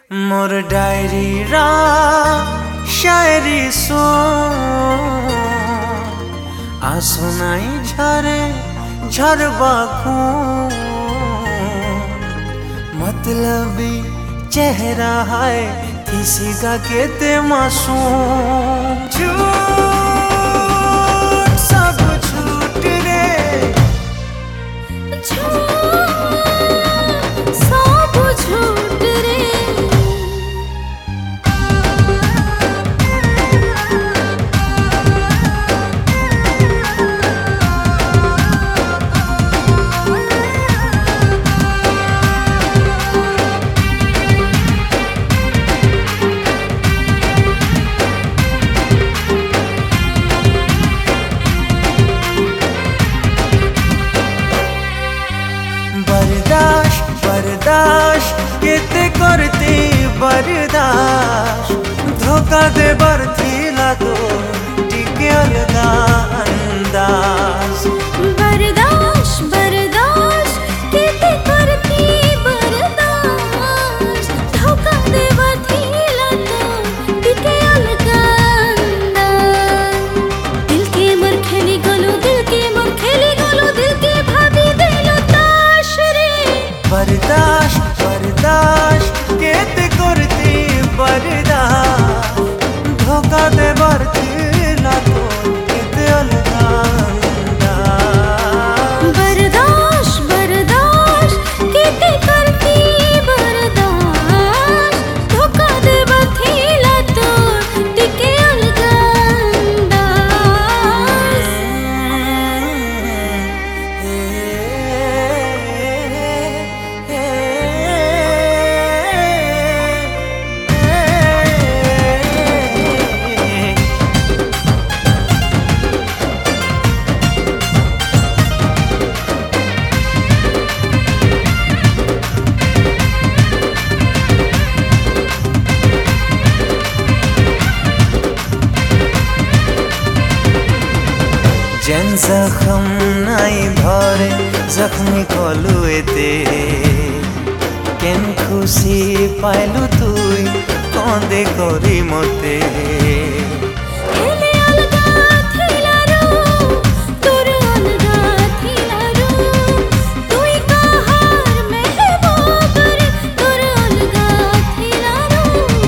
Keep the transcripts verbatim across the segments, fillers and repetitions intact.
मोर diary रा शायरी सो आंसू नाई झरे झरबा मतलबी चेहरा है किसी का केते मासूम झूठ सब झूठ रे सब झूठ रे बर्दाश्त बर्दाश्त केते करती बर्दाश्त धोखा दे बरथिला तो टिके अलगा अंदाज बर्दाश्त बर्दाश्त केते करती बर्दाश्त धोखा दे बरथिला तो टिके अलगा अंदाज दिल के मर खेली गलो दिल के मर खेली गलो दिल के भाभी दिलो ताश रे बर्दाश्त बर्दाश्त केते करती बर्दाश्त धोखा दे बरथिला तो टिके अलगा अंदाज बर्दाश्त बर्दाश्त केते करती बर्दाश्त धोखा दे बरथिला तो टिके अलगा जेन जखम नाई भरे जख्मी कलु एते केन खुशी पाइलु तुई कंदे करी मते हेले अलगा थिलारो तोर अलगा थिलारो तुई कहार महबूब रे तोर अलगा थिलारो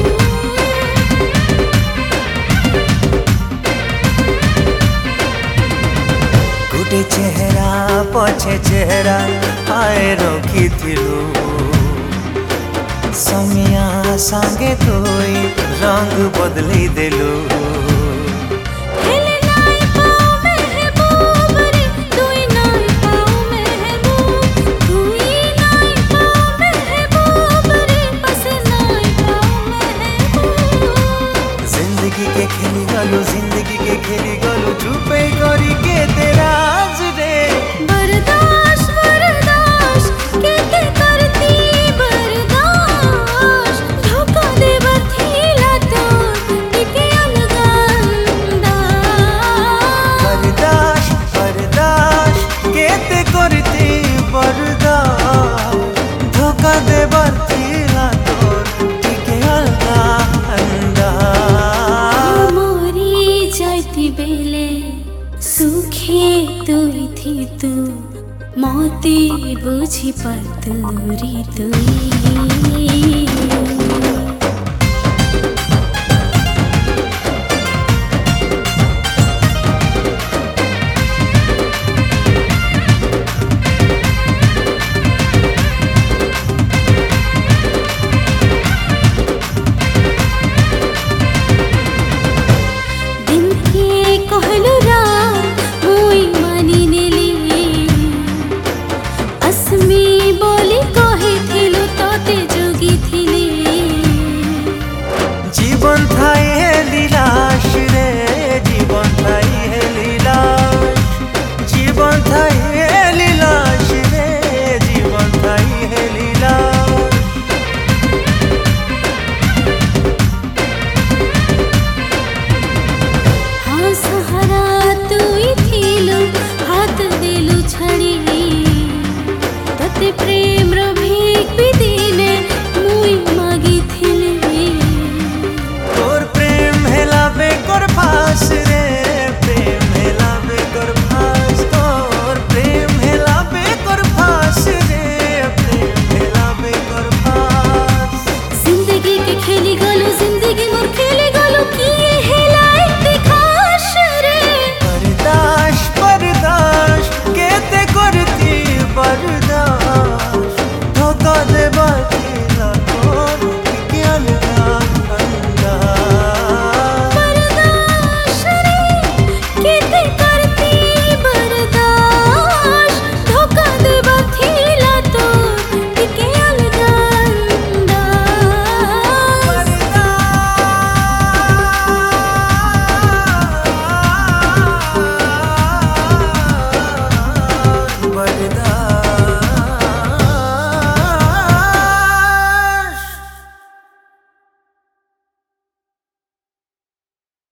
गुटे चेहरा पछे चेहरा आए रखी थिलु समिया सांगे तुई रंग बदली देलु हेले नाई पाओ महबूब रे तुई नाई पाओ महबूब तुई नाई पाओ महबूब रे बस नाई पाओ महबूब जिंदगी के खेली गलु जिंदगी के खेली गलु चुपे करी के तेरा रे बर्दाश्त बर्दाश्त केते करती बर्दाश्त धोखा दे बरथिला तो टिके अलगा अंदाज बर्दाश्त बर्दाश्त केते करती बर्दाश्त धोखा दे बरथिला तो टिके अलगा अंदाज मोरी जाती बेले सुखी तुई थी तू मोती बुझी पर तुरी तुई